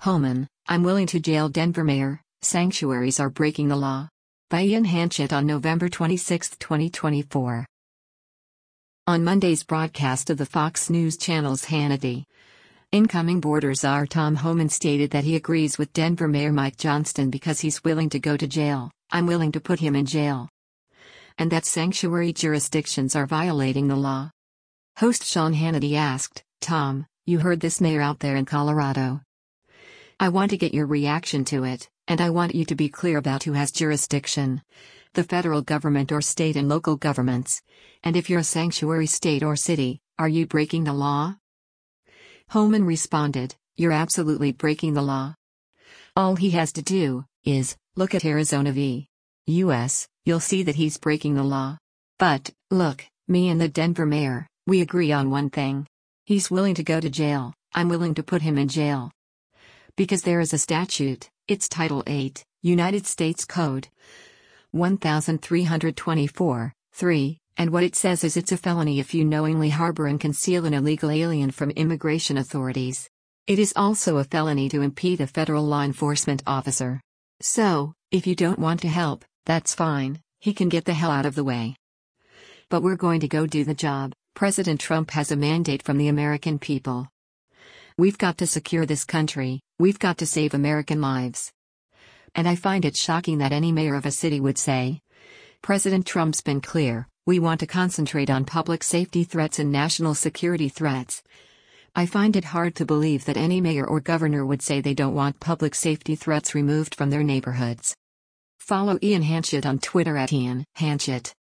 Homan, I'm willing to jail Denver mayor, sanctuaries are breaking the law. By Ian Hanchett on November 26, 2024. On Monday's broadcast of the Fox News Channel's Hannity, incoming border czar Tom Homan stated that he agrees with Denver Mayor Mike Johnston because he's willing to go to jail. I'm willing to put him in jail. And that sanctuary jurisdictions are violating the law. Host Sean Hannity asked, Tom, you heard this mayor out there in Colorado. I want to get your reaction to it, and I want you to be clear about who has jurisdiction. The federal government or state and local governments. And if you're a sanctuary state or city, are you breaking the law? Homan responded, you're absolutely breaking the law. All he has to do is look at Arizona v. U.S., you'll see that he's breaking the law. But, look, me and the Denver mayor, we agree on one thing. He's willing to go to jail, I'm willing to put him in jail. Because there is a statute, it's Title 8, United States Code 1324, 3, and what it says is it's a felony if you knowingly harbor and conceal an illegal alien from immigration authorities. It is also a felony to impede a federal law enforcement officer. So, if you don't want to help, that's fine, he can get the hell out of the way. But we're going to go do the job. President Trump has a mandate from the American people. We've got to secure this country, we've got to save American lives. And I find it shocking that any mayor of a city would say, President Trump's been clear, we want to concentrate on public safety threats and national security threats. I find it hard to believe that any mayor or governor would say they don't want public safety threats removed from their neighborhoods. Follow Ian Hanchett on Twitter at Ian Hanchett.